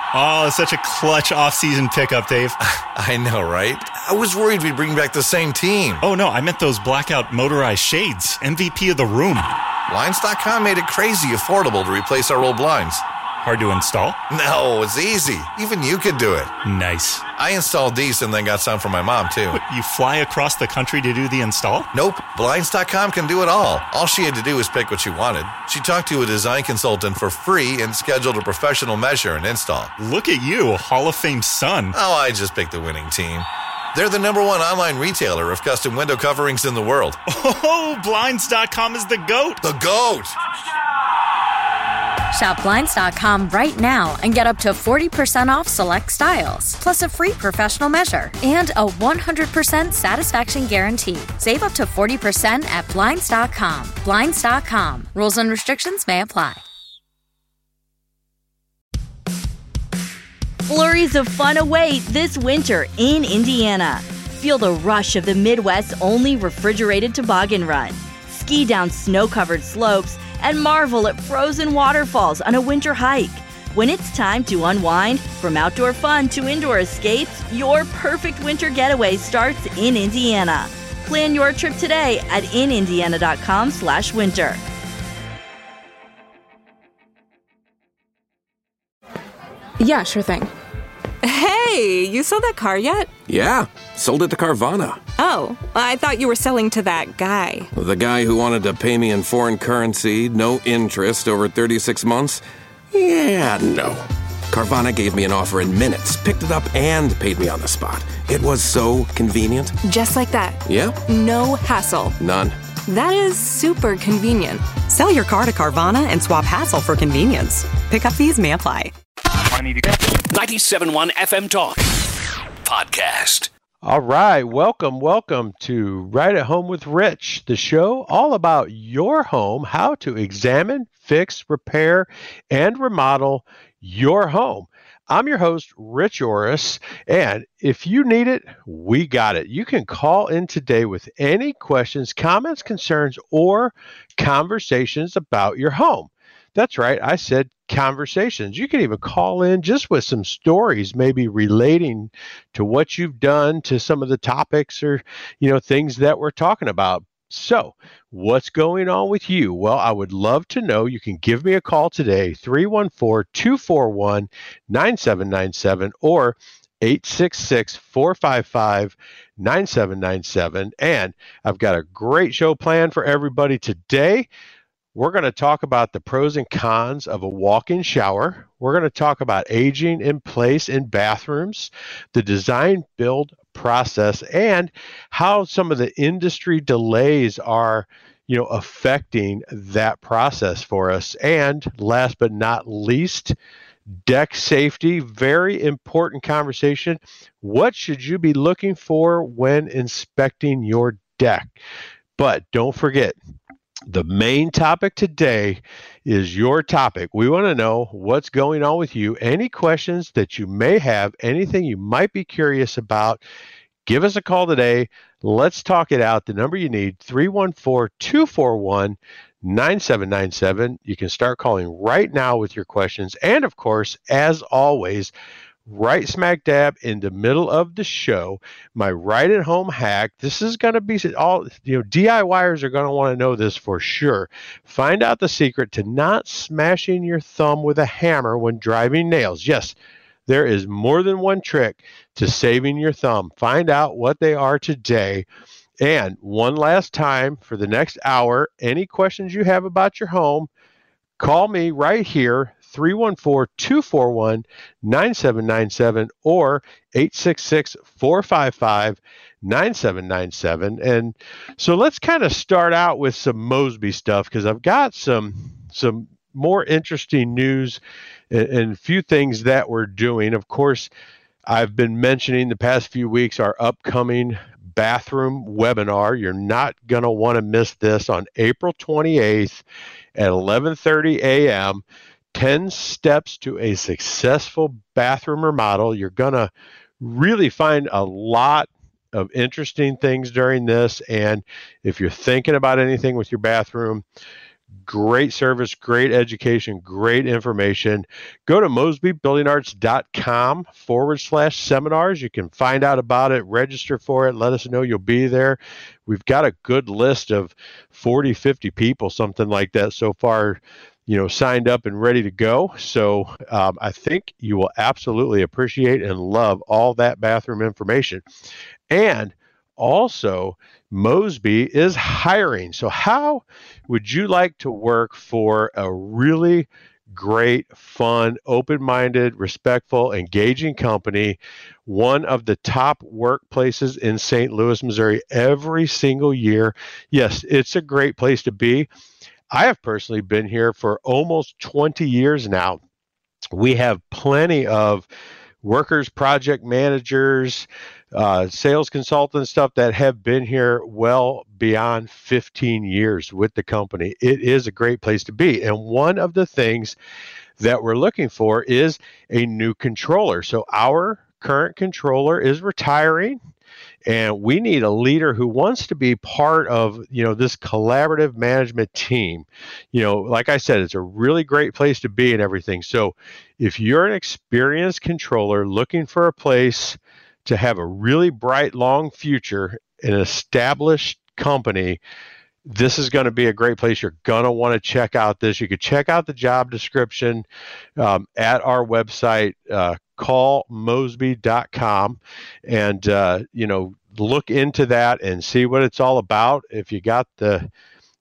Oh, such a clutch off-season pickup, Dave. I know, right? I was worried we'd bring back the same team. Oh, no, I meant those blackout motorized shades. MVP of the room. Blinds.com made it crazy affordable to replace our old blinds. Hard to install? No, it's easy. Even you could do it. Nice. I installed these and then got some for my mom, too. What, you fly across the country to do the install? Nope. Blinds.com can do it all. All she had to do was pick what she wanted. She talked to a design consultant for free and scheduled a professional measure and install. Look at you, Hall of Fame son. Oh, I just picked the winning team. They're the #1 online retailer of custom window coverings in the world. Oh, Blinds.com is the GOAT. The GOAT! Shop Blinds.com right now and get up to 40% off select styles, plus a free professional measure and a 100% satisfaction guarantee. Save up to 40% at Blinds.com. Blinds.com. Rules and restrictions may apply. Flurries of fun await this winter in Indiana. Feel the rush of the Midwest's only refrigerated toboggan run. Ski down snow-covered slopes and marvel at frozen waterfalls on a winter hike. When it's time to unwind, from outdoor fun to indoor escapes, your perfect winter getaway starts in Indiana. Plan your trip today at inindiana.com/winter. Yeah, sure thing. Hey, you sold that car yet? Yeah, sold it to Carvana. Oh, I thought you were selling to that guy. The guy who wanted to pay me in foreign currency, no interest, over 36 months? Yeah, no. Carvana gave me an offer in minutes, picked it up, and paid me on the spot. It was so convenient. Just like that. Yeah? No hassle. None. That is super convenient. Sell your car to Carvana and swap hassle for convenience. Pickup fees may apply. 97.1 FM Talk Podcast. All right, welcome to Right at Home with Rich, the show all about your home, how to examine, fix, repair, and remodel your home. I'm your host, Rich Orris, and if you need it, we got it. You can call in today with any questions, comments, concerns, or conversations about your home. That's right, I said conversations. You can even call in just with some stories, maybe relating to what you've done to some of the topics or, things that we're talking about. So what's going on with you? Well, I would love to know. You can give me a call today, 314-241-9797 or 866-455-9797. And I've got a great show planned for everybody today. We're going to talk about the pros and cons of a walk-in shower. We're going to talk about aging in place in bathrooms, the design build process, and how some of the industry delays are, affecting that process for us. And last but not least, deck safety, very important conversation. What should you be looking for when inspecting your deck? But don't forget, the main topic today is your topic. We want to know what's going on with you, any questions that you may have, anything you might be curious about. Give us a call today. Let's talk it out. The number you need, 314-241-9797. You can start calling right now with your questions. And of course, as always, right smack dab in the middle of the show, my right at home hack. This is going to be all, DIYers are going to want to know this for sure. Find out the secret to not smashing your thumb with a hammer when driving nails. Yes, there is more than one trick to saving your thumb. Find out what they are today. And one last time for the next hour, any questions you have about your home, call me right here, 314-241-9797 or 866-455-9797. And so let's kind of start out with some Mosby stuff because I've got some more interesting news and a few things that we're doing. Of course, I've been mentioning the past few weeks our upcoming bathroom webinar. You're not going to want to miss this on April 28th at 11:30 a.m. 10 steps to a successful bathroom remodel. You're going to really find a lot of interesting things during this. And if you're thinking about anything with your bathroom, Great service, great education, great information. Go to mosbybuildingarts.com/seminars. You can find out about it, register for it, let us know you'll be there. We've got a good list of 40, 50 people, something like that so far, signed up and ready to go. So I think you will absolutely appreciate and love all that bathroom information. And also, Mosby is hiring. So how would you like to work for a really great, fun, open-minded, respectful, engaging company, one of the top workplaces in St. Louis, Missouri, every single year? Yes, it's a great place to be. I have personally been here for almost 20 years now. We have plenty of workers, project managers, sales consultants, stuff that have been here well beyond 15 years with the company. It is a great place to be. And one of the things that we're looking for is a new controller. So our current controller is retiring, and we need a leader who wants to be part of, this collaborative management team. Like I said, it's a really great place to be and everything. So if you're an experienced controller looking for a place to have a really bright, long future, an established company, this is going to be a great place. You're going to want to check out this. You could check out the job description at our website, callmosby.com, and, look into that and see what it's all about. If you got the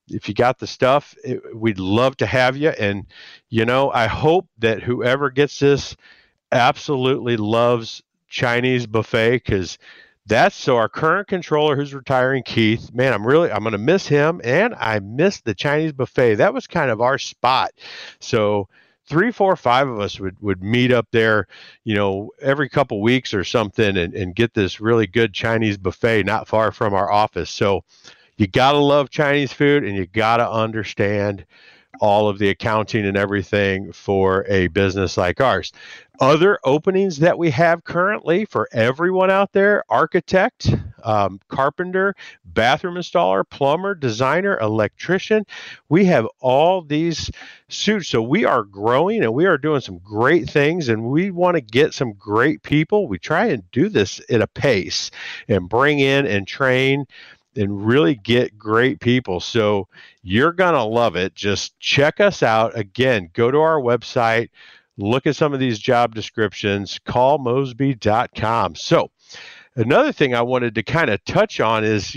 stuff, we'd love to have you. And, I hope that whoever gets this absolutely loves Chinese buffet, because so our current controller who's retiring, Keith, man, I'm going to miss him, and I miss the Chinese buffet. That was kind of our spot. So 3, 4, 5 of us would meet up there, every couple weeks or something, and get this really good Chinese buffet not far from our office. So you got to love Chinese food, and you got to understand all of the accounting and everything for a business like ours. Other openings that we have currently for everyone out there: architect, carpenter, bathroom installer, plumber, designer, electrician. We have all these suits. So we are growing, and we are doing some great things, and we want to get some great people. We try and do this at a pace and bring in and train and really get great people. So you're going to love it. Just check us out. Again, go to our website, look at some of these job descriptions, callmosby.com. So another thing I wanted to kind of touch on is,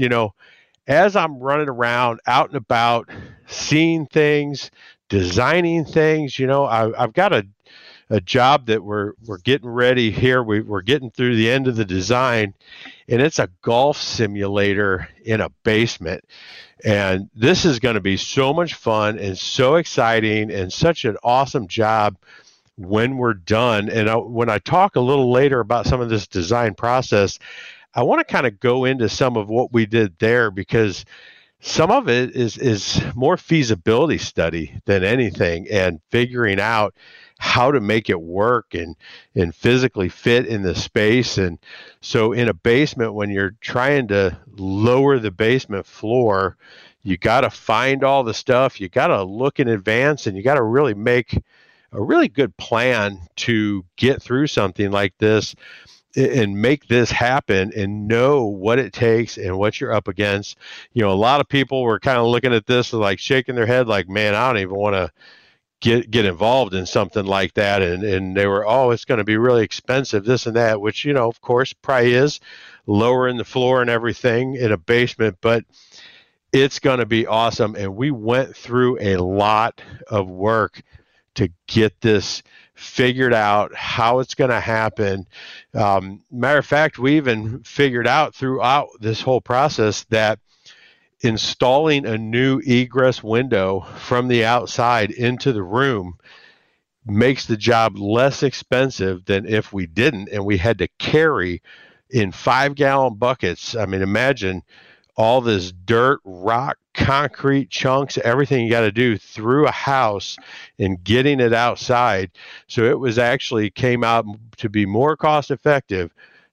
as I'm running around out and about, seeing things, designing things, I've got a job that we're getting ready here. We're getting through the end of the design, and it's a golf simulator in a basement. And this is going to be so much fun and so exciting and such an awesome job when we're done. And when I talk a little later about some of this design process, I want to kind of go into some of what we did there, because some of it is more feasibility study than anything, and figuring out how to make it work and physically fit in the space. And so in a basement, when you're trying to lower the basement floor, you got to find all the stuff. You got to look in advance, and you got to really make a really good plan to get through something like this and make this happen, and know what it takes and what you're up against. A lot of people were kind of looking at this and like shaking their head like, man, I don't even want to get involved in something like that. And they were, it's going to be really expensive, this and that, which, of course, probably is, lowering the floor and everything in a basement, but it's going to be awesome. And we went through a lot of work to get this figured out, how it's going to happen. Matter of fact, we even figured out throughout this whole process that installing a new egress window from the outside into the room makes the job less expensive than if we didn't, and we had to carry in 5-gallon buckets. I mean, imagine all this dirt, rock, concrete chunks, everything you got to do through a house and getting it outside. So it was actually came out to be more cost effective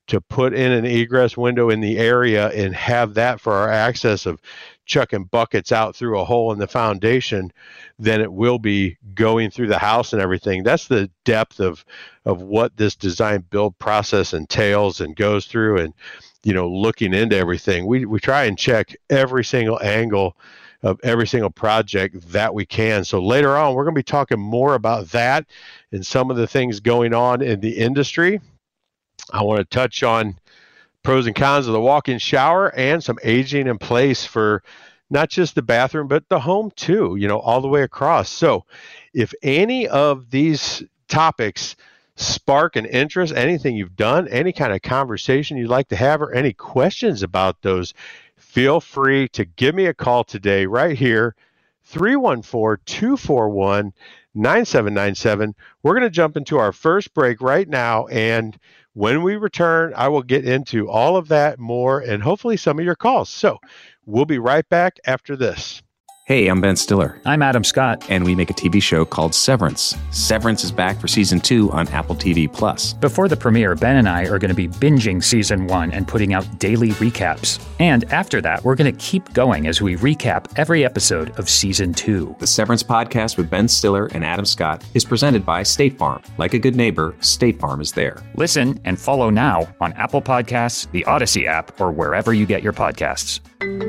to put in an egress window in the area and have that for our access of chucking buckets out through a hole in the foundation than it will be going through the house and everything. That's the depth of what this design build process entails and goes through, and looking into everything. We try and check every single angle of every single project that we can. So later on, we're going to be talking more about that and some of the things going on in the industry. I want to touch on pros and cons of the walk-in shower and some aging in place for not just the bathroom, but the home too, all the way across. So if any of these topics spark an interest, anything you've done, any kind of conversation you'd like to have, or any questions about those, feel free to give me a call today right here, 314-241-9797. We're going to jump into our first break right now, and when we return, I will get into all of that more and hopefully some of your calls. So we'll be right back after this. Hey, I'm Ben Stiller. I'm Adam Scott. And we make a TV show called Severance. Severance is back for Season 2 on Apple TV+. Before the premiere, Ben and I are going to be binging Season 1 and putting out daily recaps. And after that, we're going to keep going as we recap every episode of Season 2. The Severance podcast with Ben Stiller and Adam Scott is presented by State Farm. Like a good neighbor, State Farm is there. Listen and follow now on Apple Podcasts, the Odyssey app, or wherever you get your podcasts.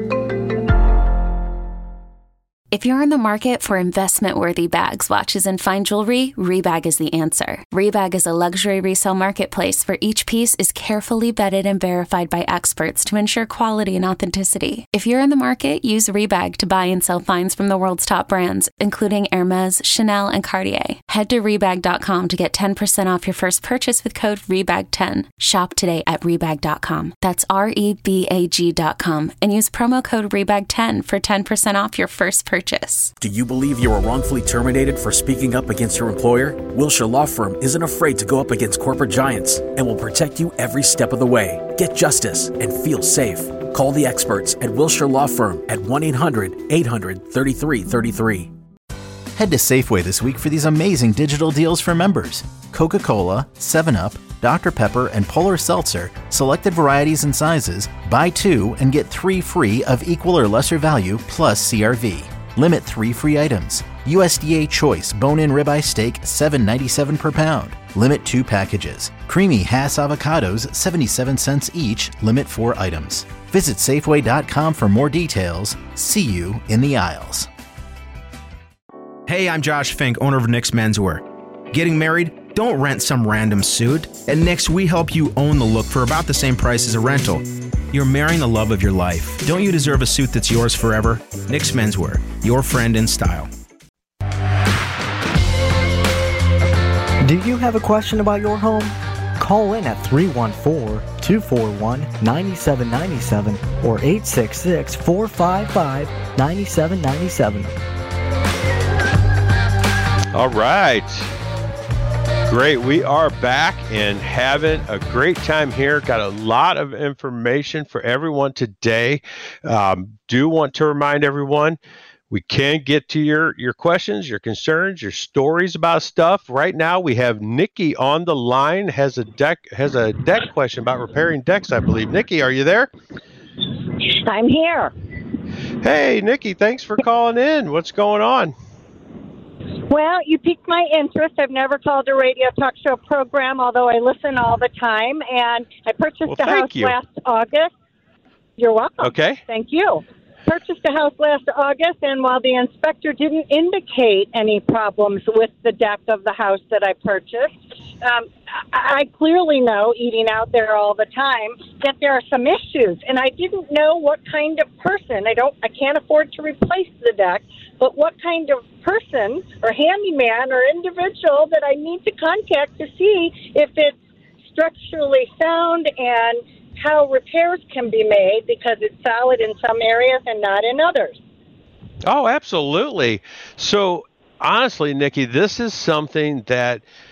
If you're in the market for investment-worthy bags, watches, and fine jewelry, Rebag is the answer. Rebag is a luxury resale marketplace where each piece is carefully vetted and verified by experts to ensure quality and authenticity. If you're in the market, use Rebag to buy and sell finds from the world's top brands, including Hermes, Chanel, and Cartier. Head to Rebag.com to get 10% off your first purchase with code REBAG10. Shop today at Rebag.com. That's REBAG.com. And use promo code REBAG10 for 10% off your first purchase. Do you believe you were wrongfully terminated for speaking up against your employer? Wilshire Law Firm isn't afraid to go up against corporate giants and will protect you every step of the way. Get justice and feel safe. Call the experts at Wilshire Law Firm at 1-800-800-3333. Head to Safeway this week for these amazing digital deals for members. Coca-Cola, 7-Up, Dr. Pepper, and Polar Seltzer, selected varieties and sizes, buy 2 and get 3 free of equal or lesser value plus CRV. Limit 3 free items. USDA Choice Bone-In Ribeye Steak, $7.97 per pound. Limit 2 packages. Creamy Hass Avocados, 77 cents each. Limit 4 items. Visit Safeway.com for more details. See you in the aisles. Hey, I'm Josh Fink, owner of Nick's Menswear. Getting married? Don't rent some random suit. At Nick's, we help you own the look for about the same price as a rental. You're marrying the love of your life. Don't you deserve a suit that's yours forever? Nick's Menswear, your friend in style. Do you have a question about your home? Call in at 314-241-9797 or 866-455-9797. All right. Great. We are back and having a great time here. Got a lot of information for everyone today. Do want to remind everyone, we can get to your questions, your concerns, your stories about stuff. Right now, we have Nikki on the line, has a deck question about repairing decks, I believe. Nikki, are you there? I'm here. Hey, Nikki, thanks for calling in. What's going on? Well, you piqued my interest. I've never called a radio talk show program, although I listen all the time. And I purchased a house last August. You're welcome. Okay. Thank you. Purchased a house last August, and while the inspector didn't indicate any problems with the deck of the house that I purchased, I clearly know, eating out there all the time, that there are some issues. And I didn't know what kind of person. I can't afford to replace the deck, but what kind of person or handyman or individual that I need to contact to see if it's structurally sound and how repairs can be made, because it's solid in some areas and not in others. Oh, absolutely. So honestly, Nikki, this is something that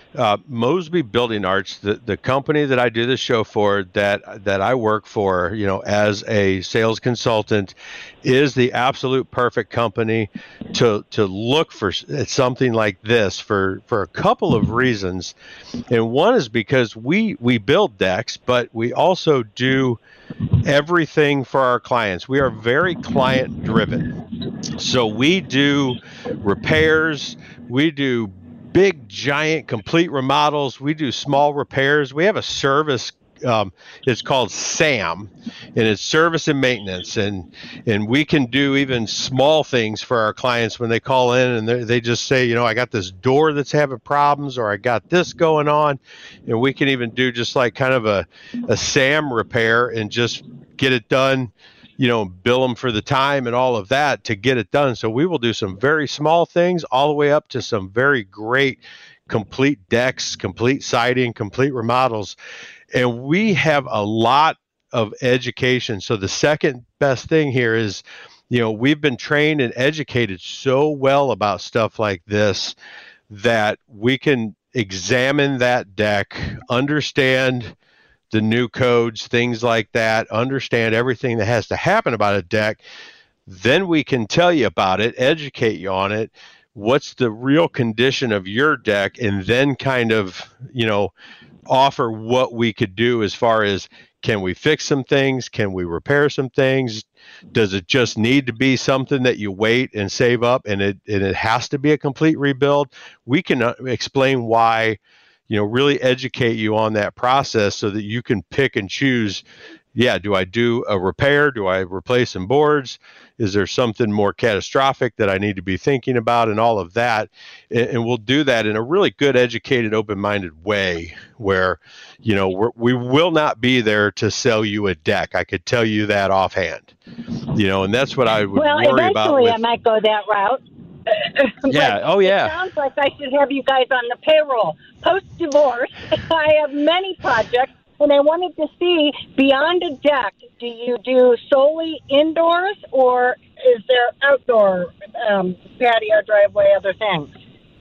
Mosby Building Arts, the company that I do the show for, that I work for, as a sales consultant, is the absolute perfect company to look for something like this for a couple of reasons. And one is because we build decks, but we also do everything for our clients. We are very client driven. So we do repairs, we do big, giant, complete remodels. We do small repairs. We have a service. It's called SAM, and it's service and maintenance. And we can do even small things for our clients when they call in and they just say, I got this door that's having problems, or I got this going on. And we can even do just like kind of a SAM repair and just get it done, bill them for the time and all of that to get it done. So we will do some very small things all the way up to some very great complete decks, complete siding, complete remodels. And we have a lot of education. So the second best thing here is, we've been trained and educated so well about stuff like this that we can examine that deck, understand the new codes, things like that, understand everything that has to happen about a deck. Then we can tell you about it, educate you on it, what's the real condition of your deck, and then kind of, offer what we could do as far as, can we fix some things? Can we repair some things? Does it just need to be something that you wait and save up and it has to be a complete rebuild? We can explain why, really educate you on that process so that you can pick and choose. Yeah, do I do a repair? Do I replace some boards? Is there something more catastrophic that I need to be thinking about, and all of that? And we'll do that in a really good, educated, open-minded way where, we will not be there to sell you a deck. I could tell you that offhand, and that's what I would worry about. Well, eventually I might go that route. Yeah. Oh, yeah. It sounds like I should have you guys on the payroll. Post-divorce, I have many projects, and I wanted to see, beyond a deck, do you do solely indoors, or is there outdoor patio, driveway, other things?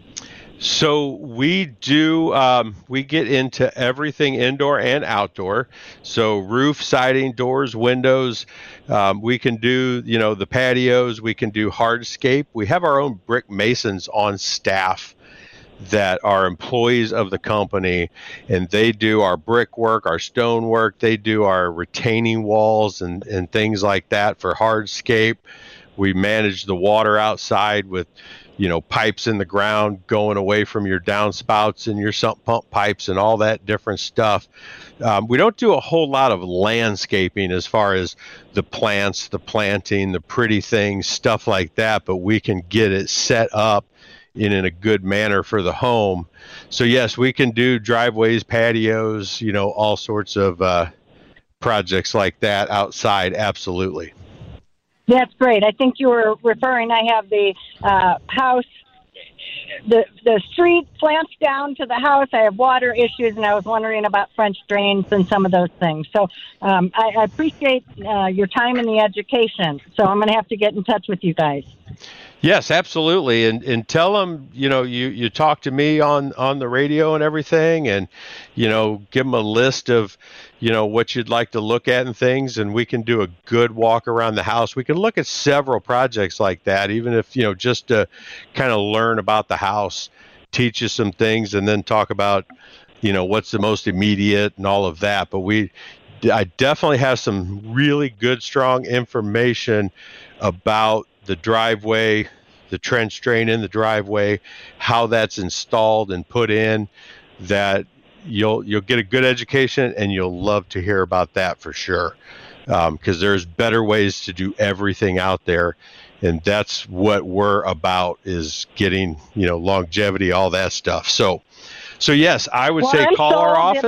So we do, we get into everything indoor and outdoor. So roof, siding, doors, windows. We can do, the patios. We can do hardscape. We have our own brick masons on staff that are employees of the company, and they do our brickwork, our stonework. They do our retaining walls and things like that for hardscape. We manage the water outside with, pipes in the ground going away from your downspouts and your sump pump pipes and all that different stuff. We don't do a whole lot of landscaping as far as the plants, the planting, the pretty things, stuff like that, but we can get it set up in a good manner for the home. So yes, we can do driveways, patios, all sorts of projects like that outside. Absolutely. That's great. I think you were referring, I have the house, the street slants down to the house. I have water issues, and I was wondering about French drains and some of those things. So I appreciate your time and the education. So I'm going to have to get in touch with you guys. Yes, absolutely. And tell them, you talk to me on the radio and everything, and, give them a list of, what you'd like to look at and things, and we can do a good walk around the house. We can look at several projects like that, even if, just to kind of learn about the house, teach you some things, and then talk about, what's the most immediate and all of that. But I definitely have some really good, strong information about the driveway, the trench drain in the driveway, how that's installed and put in, that you'll get a good education, and you'll love to hear about that for sure. Because there's better ways to do everything out there. And that's what we're about, is getting, longevity, all that stuff. So yes, I would say call our office.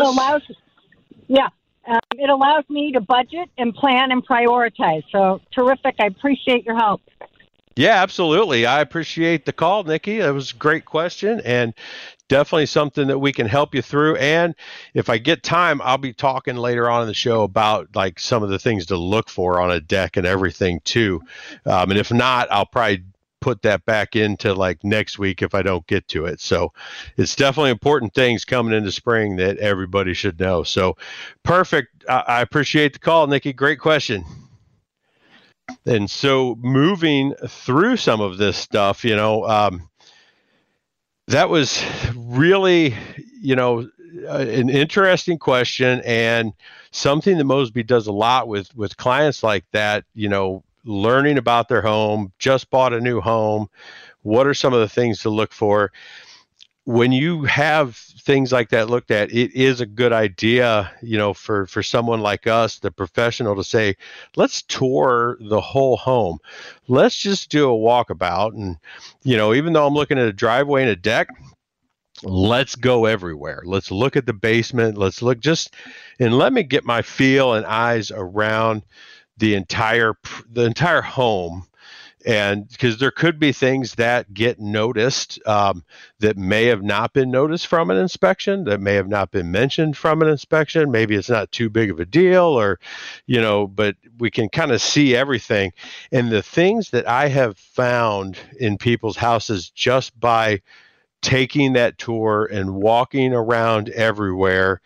It allows me to budget and plan and prioritize. So terrific. I appreciate your help. Yeah, absolutely. I appreciate the call, Nikki. That was a great question, and definitely something that we can help you through. And if I get time, I'll be talking later on in the show about like some of the things to look for on a deck and everything too. And if not, I'll probably put that back into like next week if I don't get to it. So it's definitely important things coming into spring that everybody should know. So perfect. I appreciate the call, Nikki. Great question. And so moving through some of this stuff, that was really, an interesting question, and something that Mosby does a lot with clients like that, learning about their home, just bought a new home. What are some of the things to look for? When you have things like that looked at, it is a good idea, for someone like us, the professional, to say, let's tour the whole home. Let's just do a walkabout. And, even though I'm looking at a driveway and a deck, let's go everywhere. Let's look at the basement. Let's look and let me get my feel and eyes around the entire home. And because there could be things that get noticed that may have not been noticed from an inspection, that may have not been mentioned from an inspection. Maybe it's not too big of a deal, or, but we can kind of see everything. And the things that I have found in people's houses just by taking that tour and walking around everywhere,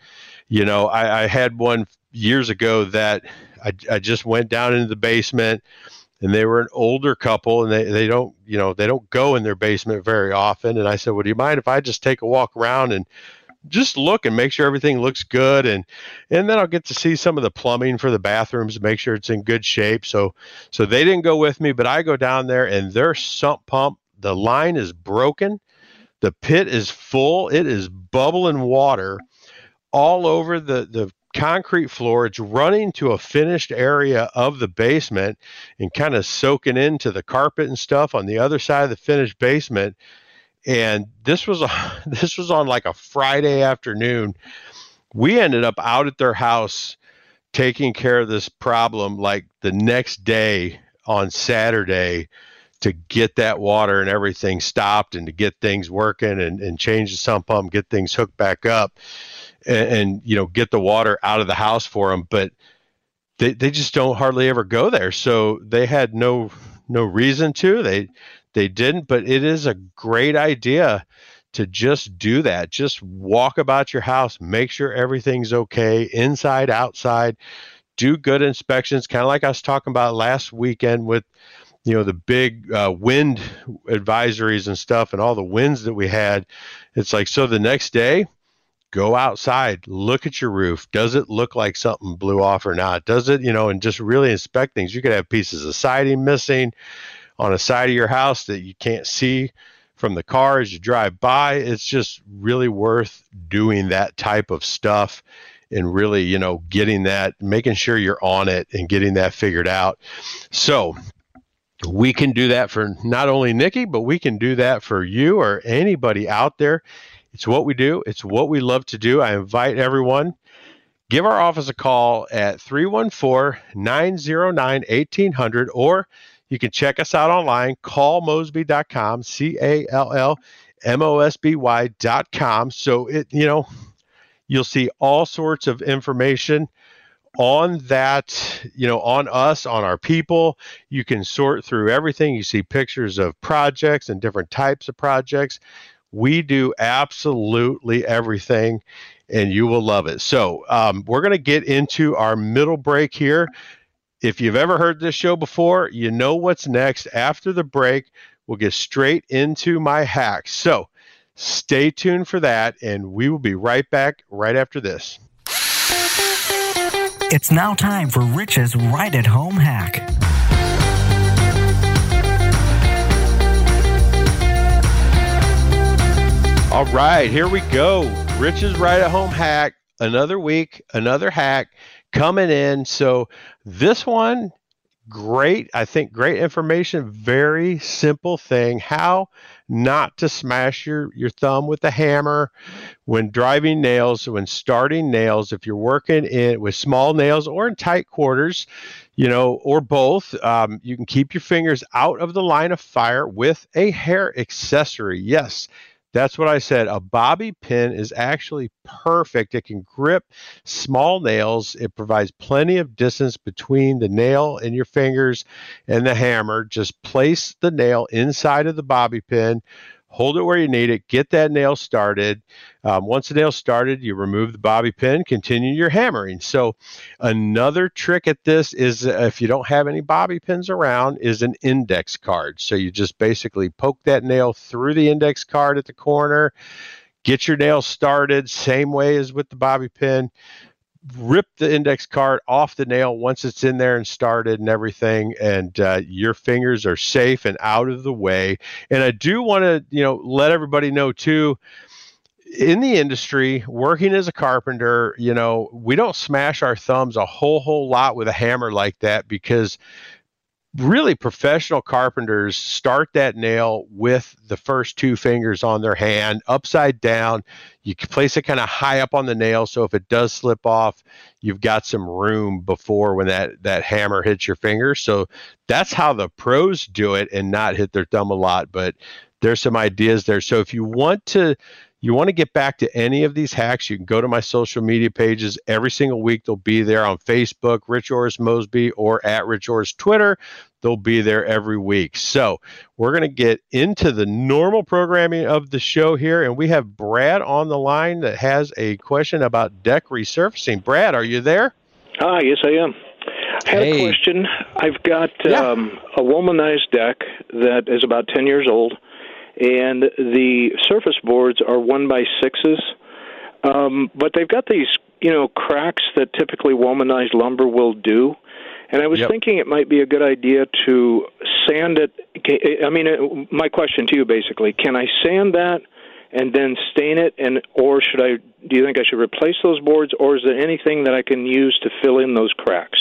I had one years ago that I just went down into the basement. And they were an older couple, and they don't go in their basement very often. And I said, well, do you mind if I just take a walk around and just look and make sure everything looks good? And then I'll get to see some of the plumbing for the bathrooms and make sure it's in good shape. So they didn't go with me, but I go down there, and their sump pump, the line is broken. The pit is full. It is bubbling water all over the concrete floor. It's running to a finished area of the basement and kind of soaking into the carpet and stuff on the other side of the finished basement. And this was on like a Friday afternoon. We ended up out at their house taking care of this problem like the next day on Saturday to get that water and everything stopped and to get things working and change the sump pump, get things hooked back up. And get the water out of the house for them, but they just don't hardly ever go there. So they had no reason to. They didn't, but it is a great idea to just do that. Just walk about your house, make sure everything's okay, inside, outside, do good inspections, kind of like I was talking about last weekend with the big wind advisories and stuff and all the winds that we had. It's like, so the next day, go outside, look at your roof. Does it look like something blew off or not? Does it, and just really inspect things. You could have pieces of siding missing on a side of your house that you can't see from the car as you drive by. It's just really worth doing that type of stuff and really, getting that, making sure you're on it and getting that figured out. So we can do that for not only Nikki, but we can do that for you or anybody out there. It's what we do. It's what we love to do. I invite everyone, give our office a call at 314-909-1800, or you can check us out online, callmosby.com, CALLMOSBY.com. So you'll see all sorts of information on that, on us, on our people. You can sort through everything. You see pictures of projects and different types of projects. We do absolutely everything, and you will love it. So we're going to get into our middle break here. If you've ever heard this show before, you know what's next. After the break, we'll get straight into my hacks. So stay tuned for that, and we will be right back right after this. It's now time for Rich's Right at Home hack. All right, here we go. Rich's Right at Home hack. Another week, another hack coming in. So this one, great. I think great information. Very simple thing. How not to smash your thumb with a hammer when driving nails, when starting nails. If you're working with small nails or in tight quarters, or both, you can keep your fingers out of the line of fire with a hair accessory. Yes. That's what I said. A bobby pin is actually perfect. It can grip small nails. It provides plenty of distance between the nail and your fingers and the hammer. Just place the nail inside of the bobby pin. Hold it where you need it. Get that nail started. Once the nail's started, you remove the bobby pin, continue your hammering. So another trick at this is, if you don't have any bobby pins around, is an index card. So you just basically poke that nail through the index card at the corner, get your nail started, same way as with the bobby pin. Rip the index card off the nail once it's in there and started and everything, and your fingers are safe and out of the way. And I do want to, let everybody know too, in the industry, working as a carpenter, we don't smash our thumbs a whole lot with a hammer like that, because really professional carpenters start that nail with the first two fingers on their hand upside down. You can place it kind of high up on the nail, so if it does slip off, you've got some room before when that hammer hits your finger. So that's how the pros do it and not hit their thumb a lot, but there's some ideas there. So if you want to get back to any of these hacks, you can go to my social media pages. Every single week, they'll be there on Facebook, Rich Orris Mosby, or at Rich Orris Twitter. They'll be there every week. So we're going to get into the normal programming of the show here, and we have Brad on the line that has a question about deck resurfacing. Brad, are you there? Yes, I am. I had a question. I've got a womanized deck that is about 10 years old, and the surface boards are 1x6s, but they've got these, cracks that typically womanized lumber will do. And I was thinking it might be a good idea to sand it. I mean, my question to you basically, can I sand that and then stain it, or do you think I should replace those boards, or is there anything that I can use to fill in those cracks?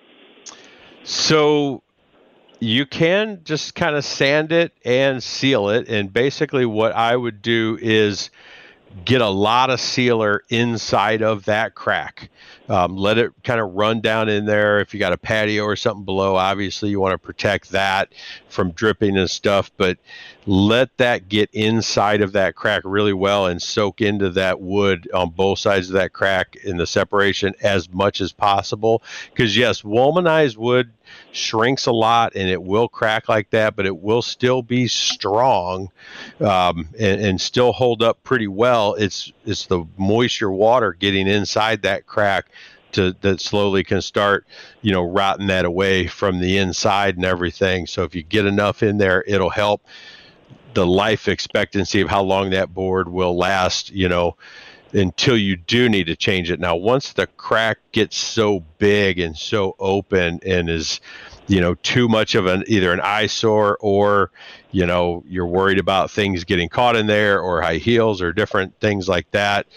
So you can just kind of sand it and seal it. And basically what I would do is get a lot of sealer inside of that crack. Let it kind of run down in there. If you got a patio or something below, obviously you want to protect that from dripping and stuff, but let that get inside of that crack really well and soak into that wood on both sides of that crack in the separation as much as possible. Because yes, womanized wood shrinks a lot and it will crack like that, but it will still be strong and still hold up pretty well. It's the moisture water getting inside that crack that slowly can start, rotting that away from the inside and everything. So if you get enough in there, it'll help the life expectancy of how long that board will last, until you do need to change it. Now, once the crack gets so big and so open and is, too much of either an eyesore, or, you're worried about things getting caught in there, or high heels or different things like that,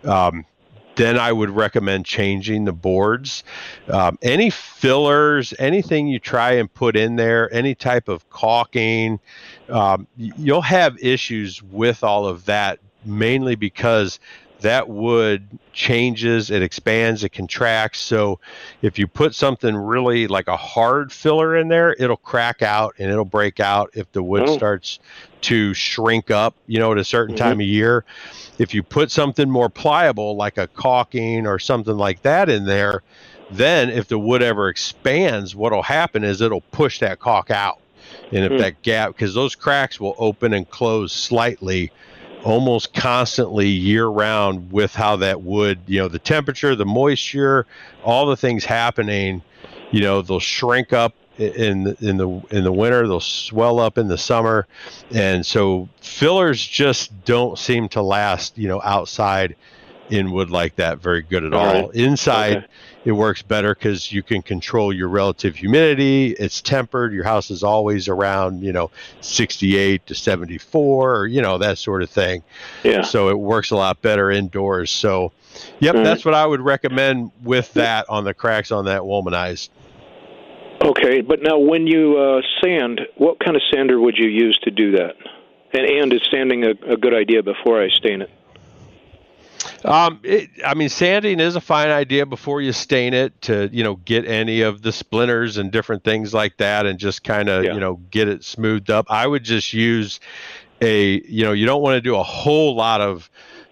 then I would recommend changing the boards. Any fillers, anything you try and put in there, any type of caulking, you'll have issues with all of that, mainly because that wood changes, it expands, it contracts. So if you put something really like a hard filler in there, it'll crack out and it'll break out if the wood starts to shrink up, at a certain time of year. If you put something more pliable, like a caulking or something like that in there, then if the wood ever expands, what'll happen is it'll push that caulk out. And if that gap, because those cracks will open and close slightly almost constantly year round with how that wood, the temperature, the moisture, all the things happening, they'll shrink up in the winter, they'll swell up in the summer. And so fillers just don't seem to last, outside in wood like that very good at all. Inside, it works better because you can control your relative humidity. It's tempered. Your house is always around, 68 to 74, or, that sort of thing. Yeah. So it works a lot better indoors. So, that's what I would recommend with that on the cracks on that womanized. Okay, but now when you sand, what kind of sander would you use to do that? And is sanding a good idea before I stain it? Sanding is a fine idea before you stain it to, get any of the splinters and different things like that and just kind of, get it smoothed up. I would just use you don't want to do a whole lot of,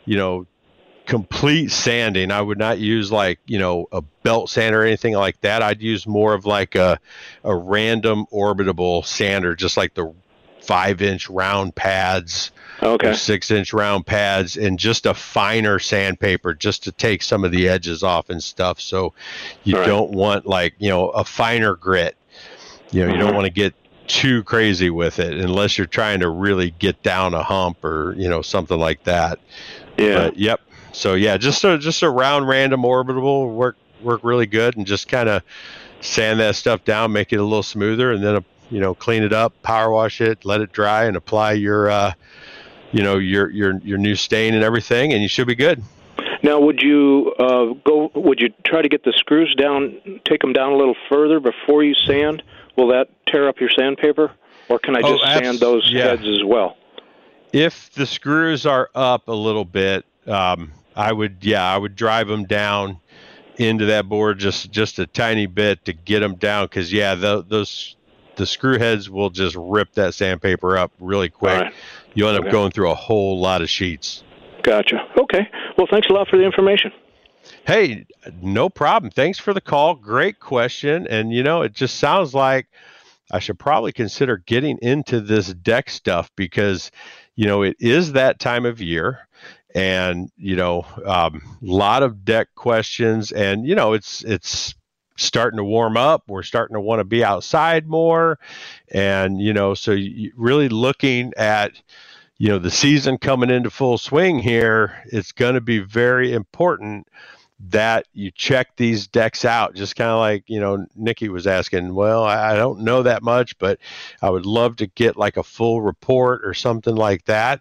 complete sanding. I would not use like, a belt sander or anything like that. I'd use more of like a random orbitable sander, just like the 5-inch round pads. Okay. Or 6-inch round pads, and just a finer sandpaper just to take some of the edges off and stuff. So you don't want like, a finer grit. You don't want to get too crazy with it unless you're trying to really get down a hump or, something like that. Yeah. But, yep. So yeah, just a round random orbitable work really good, and just kind of sand that stuff down, make it a little smoother, and then, clean it up, power wash it, let it dry, and apply your, your new stain and everything, and you should be good. Now, would you try to get the screws down, take them down a little further before you sand? Will that tear up your sandpaper, or can I just sand those heads as well? If the screws are up a little bit, I would drive them down into that board just a tiny bit to get them down, because the screw heads will just rip that sandpaper up really quick. Right. You'll end up going through a whole lot of sheets. Gotcha. Okay. Well, thanks a lot for the information. Hey, no problem. Thanks for the call. Great question. And, it just sounds like I should probably consider getting into this deck stuff, because, it is that time of year, and, a lot of deck questions, and, it's starting to warm up. We're starting to want to be outside more. And, so you really looking at, the season coming into full swing here, it's going to be very important that you check these decks out. Just kind of like, Nikki was asking, well, I don't know that much, but I would love to get like a full report or something like that.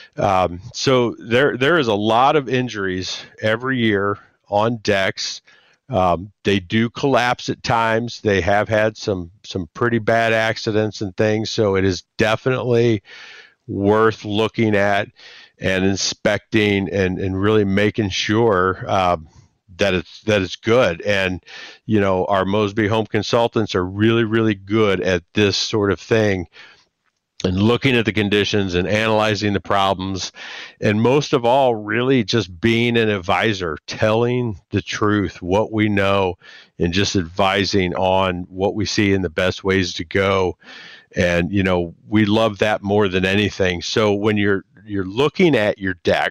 So there is a lot of injuries every year on decks. They do collapse at times. They have had some pretty bad accidents and things. So it is definitely worth looking at and inspecting and really making sure that it's good. And, our Mosby Home Consultants are really, really good at this sort of thing, and looking at the conditions and analyzing the problems. And most of all, really just being an advisor, telling the truth, what we know, and just advising on what we see and the best ways to go. And, we love that more than anything. So when you're looking at your deck,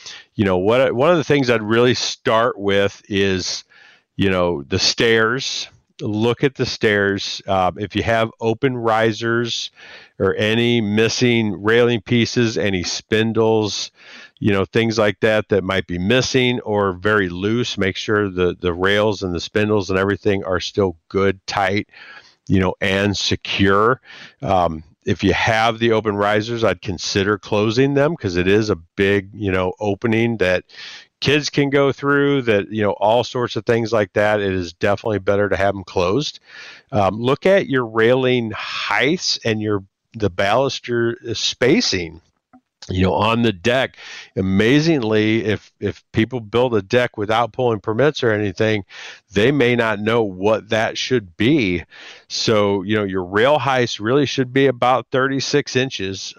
one of the things I'd really start with is, the stairs. Look at the stairs. If you have open risers or any missing railing pieces, any spindles, things like that might be missing or very loose, make sure the rails and the spindles and everything are still good, tight, and secure. If you have the open risers, I'd consider closing them, because it is a big, opening that kids can go through, that, all sorts of things like that. It is definitely better to have them closed. Look at your railing heights and the baluster spacing. On the deck. Amazingly, if people build a deck without pulling permits or anything, they may not know what that should be. So, your rail heights really should be about 36 inches.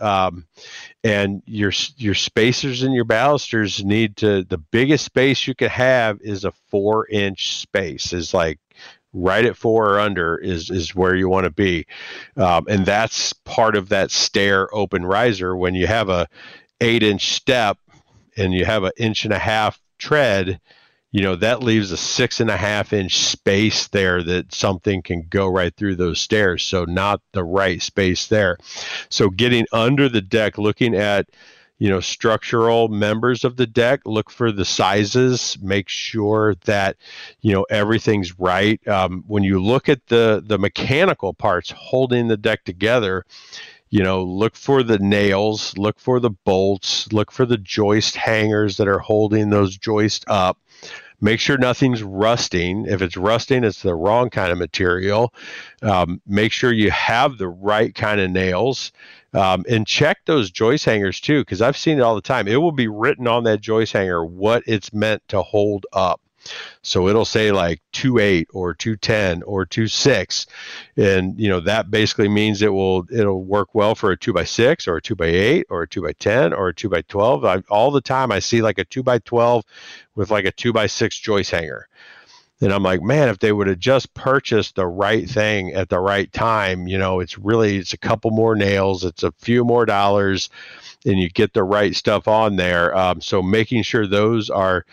And your spacers and your balusters the biggest space you can have is a 4-inch space, is like right at 4 or under is where you want to be. And that's part of that stair open riser. When you have a 8-inch step and you have 1.5 inch tread, that leaves a 6.5-inch space there that something can go right through those stairs. So not the right space there. So getting under the deck, looking at, structural members of the deck, look for the sizes, make sure that, everything's right. When you look at the mechanical parts holding the deck together, look for the nails, look for the bolts, look for the joist hangers that are holding those joists up. Make sure nothing's rusting. If it's rusting, it's the wrong kind of material. Make sure you have the right kind of nails. And check those joist hangers too, because I've seen it all the time. It will be written on that joist hanger what it's meant to hold up. So it'll say like 2.8 or 2.10 or 2.6. And, that basically means it'll work well for a 2x6 or a 2x8 or a 2x10 or a 2x12. All the time I see like a 2x12 with like a 2x6 joist hanger. And I'm like, man, if they would have just purchased the right thing at the right time, it's a couple more nails, it's a few more dollars, and you get the right stuff on there. So making sure those are,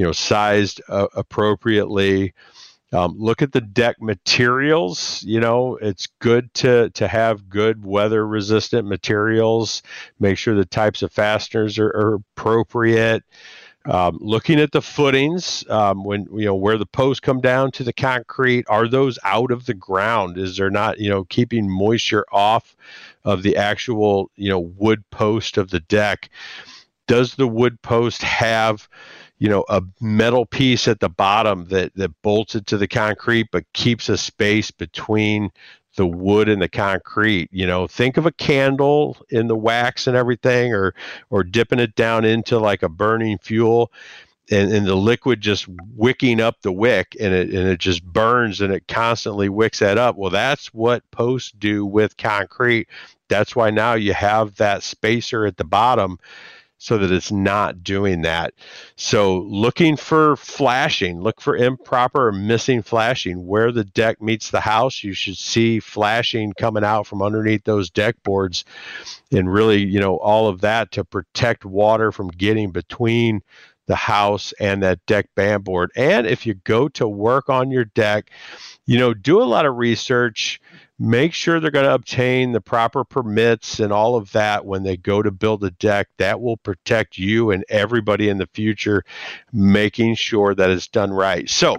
sized appropriately. Look at the deck materials. It's good to have good weather resistant materials. Make sure the types of fasteners are appropriate. Looking at the footings, when where the posts come down to the concrete, are those out of the ground? Is there not keeping moisture off of the actual wood post of the deck? Does the wood post have a metal piece at the bottom that bolts it to the concrete but keeps a space between the wood and the concrete? Think of a candle in the wax and everything, or dipping it down into like a burning fuel and the liquid just wicking up the wick, and it just burns and it constantly wicks that up. Well, that's what posts do with concrete. That's why now you have that spacer at the bottom so that it's not doing that. So looking for flashing, look for improper or missing flashing. Where the deck meets the house, you should see flashing coming out from underneath those deck boards, and really, all of that to protect water from getting between the house and that deck band board. And if you go to work on your deck, do a lot of research. Make sure they're going to obtain the proper permits and all of that when they go to build a deck. That will protect you and everybody in the future, making sure that it's done right. So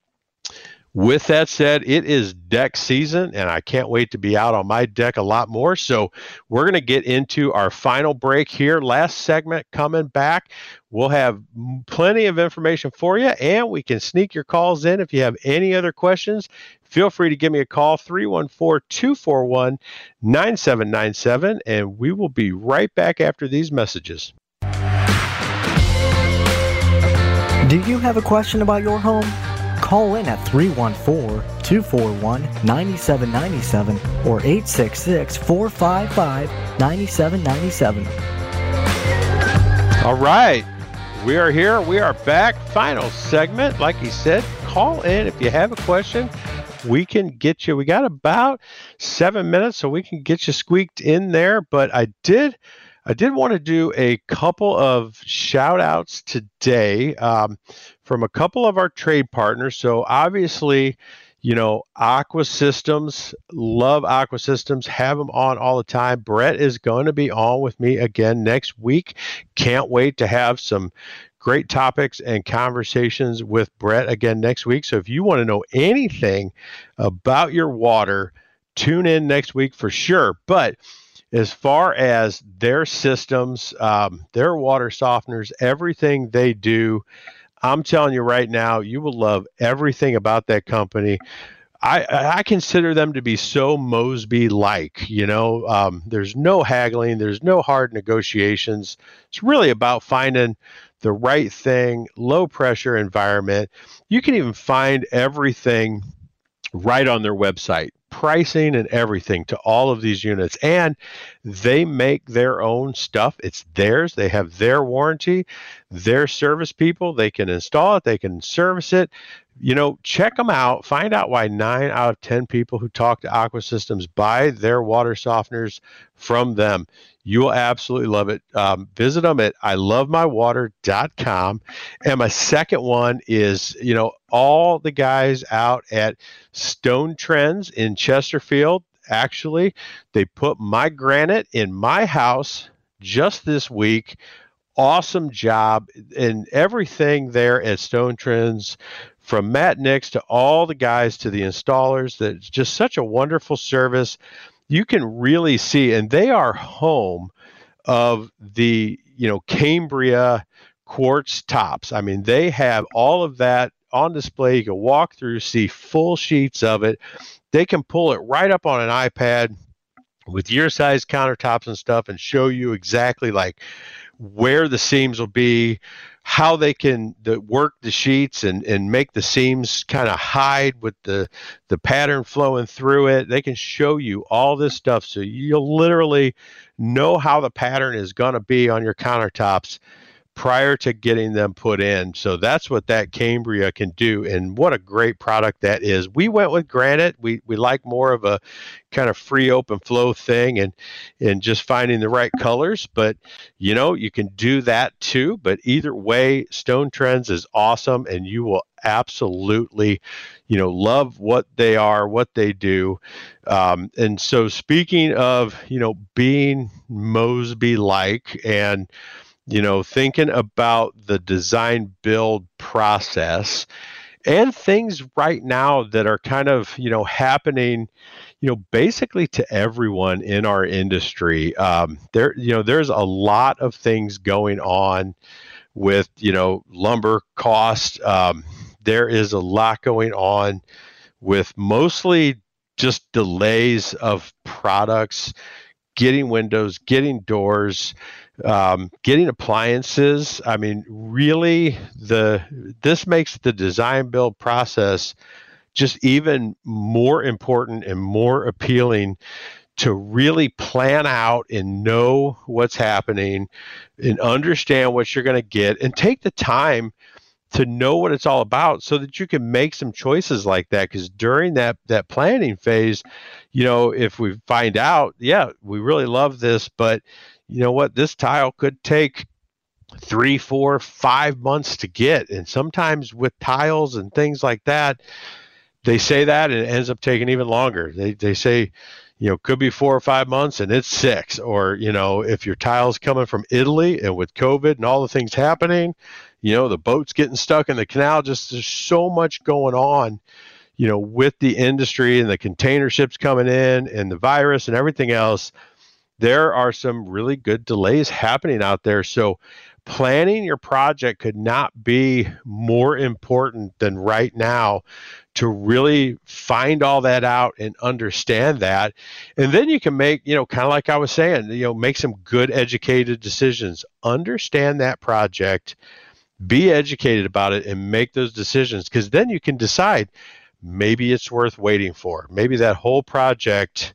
with that said, it is deck season, and I can't wait to be out on my deck a lot more. So we're going to get into our final break here. Last segment coming back. We'll have plenty of information for you, and we can sneak your calls in. If you have any other questions, feel free to give me a call, 314-241-9797, and we will be right back after these messages. Do you have a question about your home? Call in at 314-241-9797 or 866-455-9797. All right. We are here. We are back. Final segment. Like he said, call in if you have a question. We can get you. We got about 7 minutes, so we can get you squeaked in there. But I did want to do a couple of shout outs today from a couple of our trade partners. So obviously, Aqua Systems, love Aqua Systems, have them on all the time. Brett is going to be on with me again next week. Can't wait to have some great topics and conversations with Brett again next week. So if you want to know anything about your water, tune in next week for sure. But as far as their systems, their water softeners, everything they do, I'm telling you right now, you will love everything about that company. I consider them to be so Mosby-like, there's no haggling, there's no hard negotiations. It's really about finding the right thing, low pressure environment. You can even find everything right on their website, pricing and everything to all of these units. And they make their own stuff. It's theirs. They have their warranty, their service people. They can install it. They can service it. Check them out. Find out why 9 out of 10 people who talk to Aqua Systems buy their water softeners from them. You will absolutely love it. Visit them at ilovemywater.com. And my second one is, all the guys out at Stone Trends in Chesterfield. Actually, they put my granite in my house just this week. Awesome job. And everything there at Stone Trends, from Matt Nix to all the guys to the installers, that's just such a wonderful service. You can really see, and they are home of the, Cambria quartz tops. I mean, they have all of that on display. You can walk through, see full sheets of it. They can pull it right up on an iPad with your size countertops and stuff and show you exactly like where the seams will be, how they can work the sheets and make the seams kind of hide with the pattern flowing through it. They can show you all this stuff, so you'll literally know how the pattern is going to be on your countertops prior to getting them put in. So that's what that Cambria can do, and what a great product that is. We went with granite. We like more of a kind of free open flow thing and just finding the right colors, but you can do that too. But either way, Stone Trends is awesome, and you will absolutely love what they are, what they do. And so speaking of being Mosby like, and thinking about the design build process and things right now that are kind of, happening, basically to everyone in our industry. There's a lot of things going on with, lumber cost. There is a lot going on with mostly just delays of products, getting windows, getting doors, getting appliances. I mean, really, this makes the design build process just even more important and more appealing to really plan out and know what's happening and understand what you're going to get and take the time to know what it's all about so that you can make some choices like that. Because during that planning phase, if we find out, yeah, we really love this, but you know what, this tile could take 3, 4, 5 months to get. And sometimes with tiles and things like that, they say that and it ends up taking even longer. They say, could be 4 or 5 months and it's 6. Or, if your tile's coming from Italy and with COVID and all the things happening, the boat's getting stuck in the canal, just there's so much going on, with the industry and the container ships coming in and the virus and everything else. There are some really good delays happening out there. So planning your project could not be more important than right now to really find all that out and understand that. And then you can make, kind of like I was saying, make some good educated decisions. Understand that project, be educated about it, and make those decisions, because then you can decide maybe it's worth waiting for. Maybe that whole project,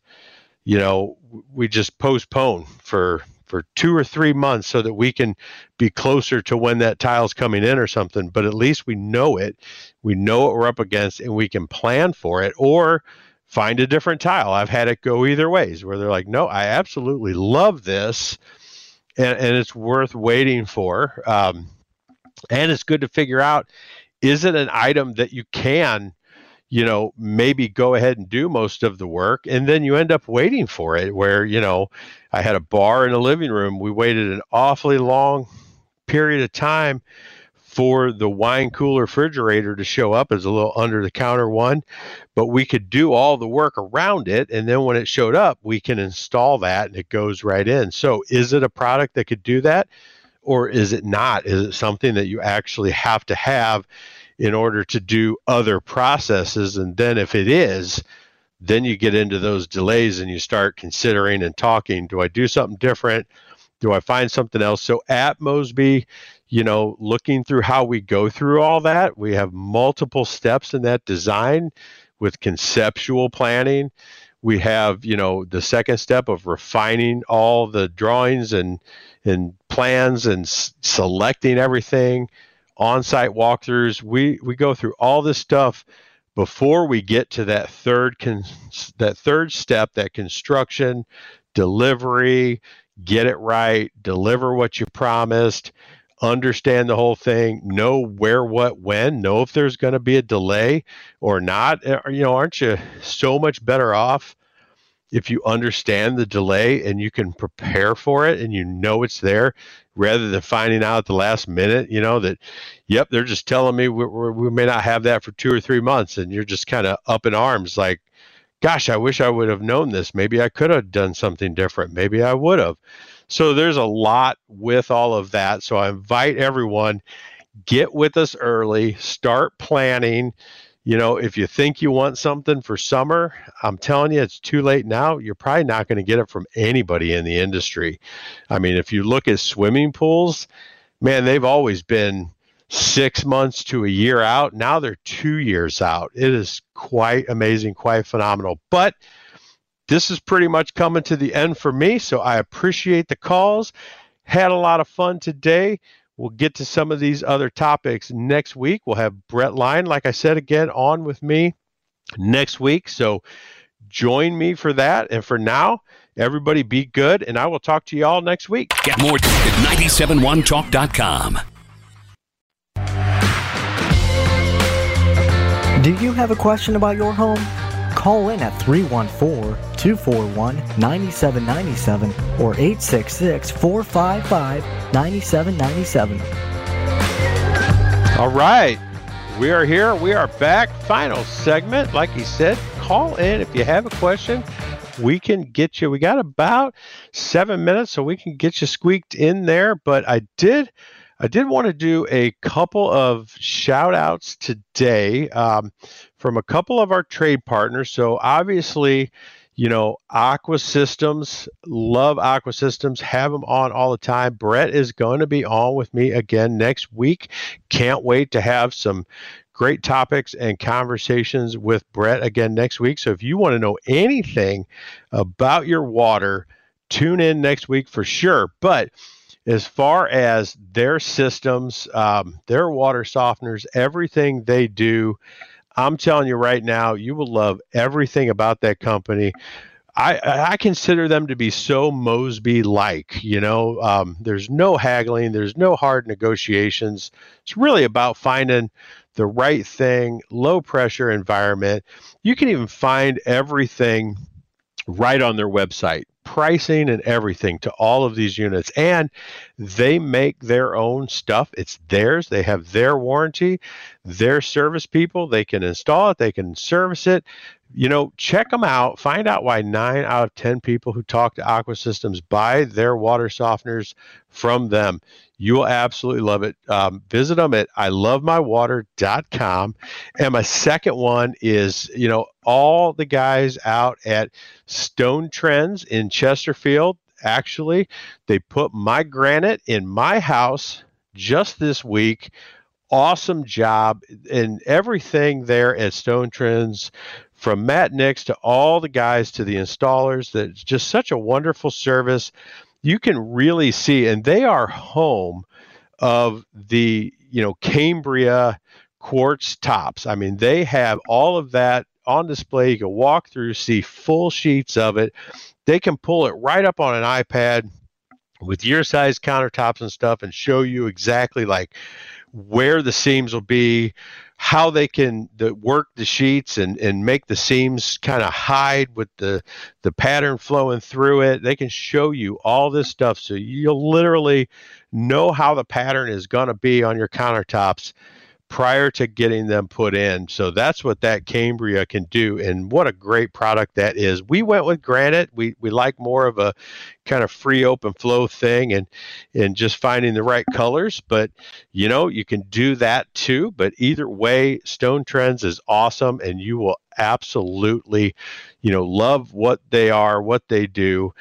we just postpone for 2 or 3 months so that we can be closer to when that tile's coming in or something. But at least we know it. We know what we're up against, and we can plan for it or find a different tile. I've had it go either ways, where they're like, no, I absolutely love this, and it's worth waiting for. And it's good to figure out, is it an item that you can maybe go ahead and do most of the work, and then you end up waiting for it, where, I had a bar in the living room. We waited an awfully long period of time for the wine cooler refrigerator to show up as a little under the counter one, but we could do all the work around it. And then when it showed up, we can install that and it goes right in. So is it a product that could do that, or is it not? Is it something that you actually have to have in order to do other processes? And then if it is, then you get into those delays and you start considering and talking, do I do something different? Do I find something else? So at Mosby, looking through how we go through all that, we have multiple steps in that design with conceptual planning. We have, the second step of refining all the drawings and plans and selecting everything, on-site walkthroughs. We go through all this stuff before we get to that third step, that construction, delivery, get it right, deliver what you promised, understand the whole thing, know where, what, when, know if there's going to be a delay or not. Aren't you so much better off if you understand the delay and you can prepare for it and it's there, rather than finding out at the last minute, that, yep, they're just telling me we may not have that for 2 or 3 months, and you're just kind of up in arms like, gosh, I wish I would have known this. Maybe I could have done something different. Maybe I would have. So there's a lot with all of that. So I invite everyone, get with us early, start planning, if you think you want something for summer, I'm telling you, it's too late now. You're probably not going to get it from anybody in the industry. I mean, if you look at swimming pools, man, they've always been 6 months to a year out. Now they're 2 years out. It is quite amazing, quite phenomenal. But this is pretty much coming to the end for me, so I appreciate the calls. Had a lot of fun today. We'll get to some of these other topics next week. We'll have Brett Line, like I said, again, on with me next week. So join me for that. And for now, everybody be good, and I will talk to you all next week. Get more at 971talk.com. Do you have a question about your home? Call in at 314-241-9797 or 866-455-9797. All right. We are here. We are back. Final segment. Like he said, call in if you have a question. We can get you. We got about 7 minutes, so we can get you squeaked in there. But I did want to do a couple of shout outs today from a couple of our trade partners. So obviously, Aqua Systems, love Aqua Systems, have them on all the time. Brett is going to be on with me again next week. Can't wait to have some great topics and conversations with Brett again next week. So if you want to know anything about your water, tune in next week for sure. But as far as their systems, their water softeners, everything they do, I'm telling you right now, you will love everything about that company. I consider them to be so Mosby-like, there's no haggling, there's no hard negotiations. It's really about finding the right thing, low pressure environment. You can even find everything right on their website, pricing and everything to all of these units. And they make their own stuff. It's theirs. They have their warranty, their service people. They can install it. They can service it. Check them out. Find out why 9 out of 10 people who talk to Aqua Systems buy their water softeners from them. You will absolutely love it. Visit them at ilovemywater.com. And my second one is, all the guys out at Stone Trends in Chesterfield. Actually, they put my granite in my house just this week. Awesome job. And everything there at Stone Trends, from Matt Nix to all the guys to the installers, that's just such a wonderful service. You can really see, and they are home of the, Cambria quartz tops. I mean, they have all of that on display. You can walk through, see full sheets of it. They can pull it right up on an iPad with your size countertops and stuff and show you exactly like where the seams will be, how they can work the sheets and make the seams kind of hide with the pattern flowing through it. They can show you all this stuff, so you'll literally know how the pattern is going to be on your countertops prior to getting them put in. So that's what that Cambria can do, and what a great product that is. We went with granite. We like more of a kind of free open flow thing and just finding the right colors, but you can do that too. But either way, Stone Trends is awesome, and you will absolutely love what they are, what they do.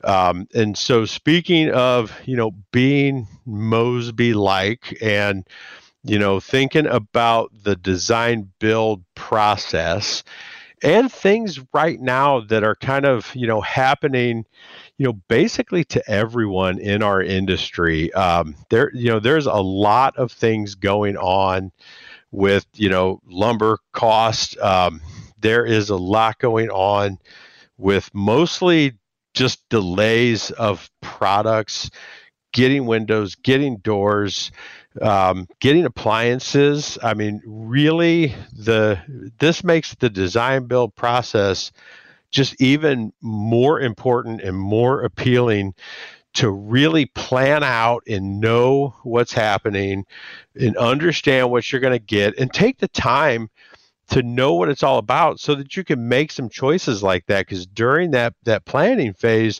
And so speaking of being Mosby-like and thinking about the design build process and things right now that are kind of, happening, basically to everyone in our industry. There's a lot of things going on with, lumber cost. There is a lot going on with mostly just delays of products, getting windows, getting doors, getting appliances. I mean, really, this makes the design build process just even more important and more appealing to really plan out and know what's happening and understand what you're going to get and take the time to know what it's all about so that you can make some choices like that. Because during that planning phase,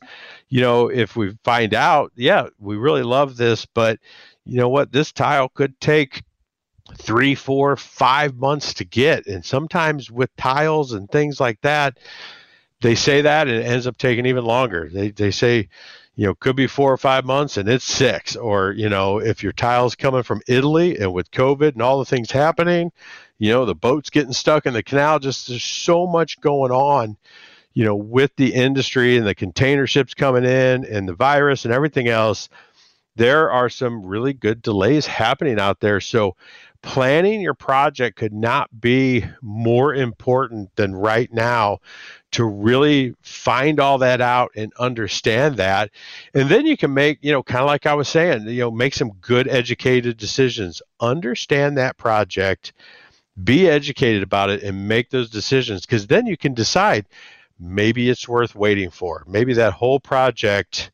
if we find out, yeah, we really love this, but you know what, this tile could take 3, 4, 5 months to get. And sometimes with tiles and things like that, they say that and it ends up taking even longer. They say, could be 4 or 5 months and it's 6. Or, if your tile's coming from Italy and with COVID and all the things happening, the boat's getting stuck in the canal, just there's so much going on, with the industry and the container ships coming in and the virus and everything else. There are some really good delays happening out there. So planning your project could not be more important than right now to really find all that out and understand that. And then you can make, kind of like I was saying, make some good educated decisions. Understand that project, be educated about it, and make those decisions, because then you can decide maybe it's worth waiting for. Maybe that whole project,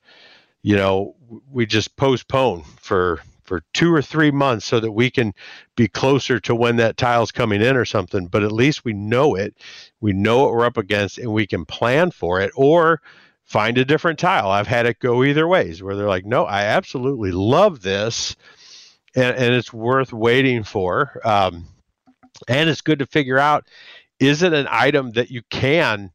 we just postpone for 2 or 3 months so that we can be closer to when that tile's coming in or something. But at least we know it. We know what we're up against and we can plan for it, or find a different tile. I've had it go either ways, where they're like, no, I absolutely love this and it's worth waiting for. And it's good to figure out, is it an item that you can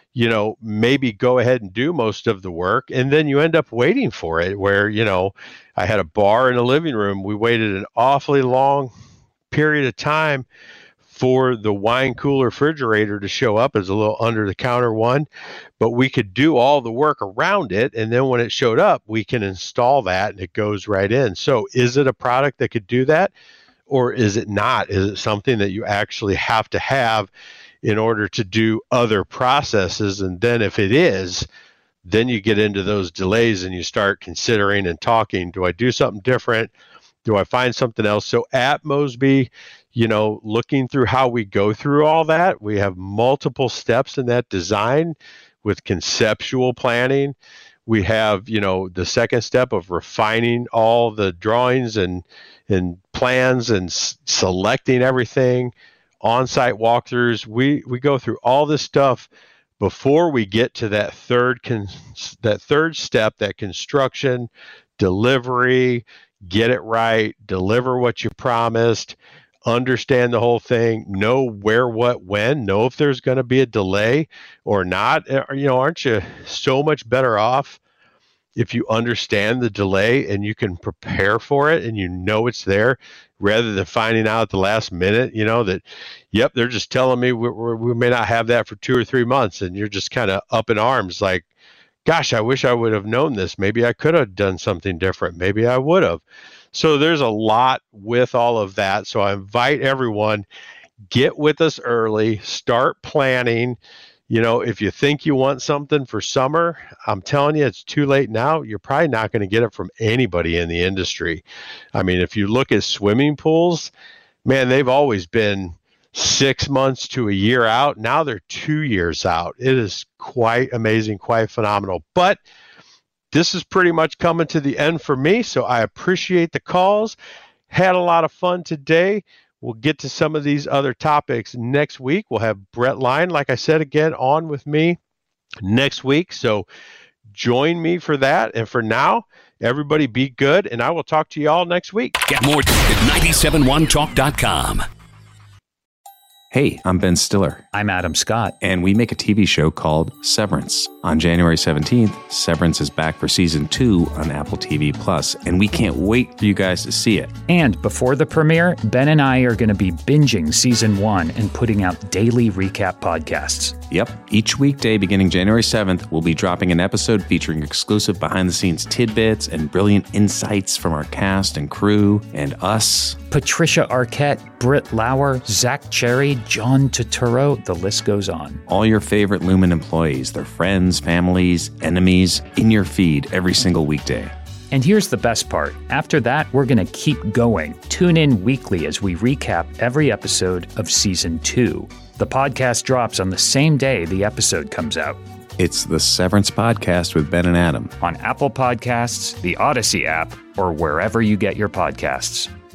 maybe go ahead and do most of the work, and then you end up waiting for it, where, I had a bar in a living room. We waited an awfully long period of time for the wine cooler refrigerator to show up as a little under the counter one, but we could do all the work around it. And then when it showed up, we can install that and it goes right in. So is it a product that could do that, or is it not? Is it something that you actually have to have in order to do other processes? And then if it is, then you get into those delays and you start considering and talking, do I do something different? Do I find something else? So at Mosby, looking through how we go through all that, we have multiple steps in that design with conceptual planning. We have, the second step of refining all the drawings and plans and selecting everything, on-site walkthroughs. We go through all this stuff before we get to that third step, that construction, delivery, get it right, deliver what you promised, understand the whole thing, know where, what, when, know if there's going to be a delay or not. Aren't you so much better off if you understand the delay and you can prepare for it and it's there, rather than finding out at the last minute, that, yep, they're just telling me we may not have that for 2 or 3 months, and you're just kind of up in arms like, gosh, I wish I would have known this. Maybe I could have done something different. Maybe I would have. So there's a lot with all of that. So I invite everyone, get with us early, start planning. If you think you want something for summer, I'm telling you, it's too late now. You're probably not going to get it from anybody in the industry. I mean, if you look at swimming pools, man, they've always been 6 months to a year out. Now they're 2 years out. It is quite amazing, quite phenomenal. But this is pretty much coming to the end for me. So I appreciate the calls. Had a lot of fun today. We'll get to some of these other topics next week. We'll have Brett Line, like I said, again, on with me next week. So join me for that. And for now, everybody be good, and I will talk to you all next week. Get more at 971talk.com. Hey, I'm Ben Stiller. I'm Adam Scott. And we make a TV show called Severance. On January 17th, Severance is back for season 2 on Apple TV+, and we can't wait for you guys to see it. And before the premiere, Ben and I are going to be binging season 1 and putting out daily recap podcasts. Yep. Each weekday beginning January 7th, we'll be dropping an episode featuring exclusive behind-the-scenes tidbits and brilliant insights from our cast and crew and us. Patricia Arquette, Britt Lauer, Zach Cherry, John Turturro, the list goes on. All your favorite Lumen employees, their friends, families, enemies, in your feed every single weekday. And here's the best part. After that, we're going to keep going. Tune in weekly as we recap every episode of Season 2. The podcast drops on the same day the episode comes out. It's the Severance Podcast with Ben and Adam. On Apple Podcasts, the Odyssey app, or wherever you get your podcasts.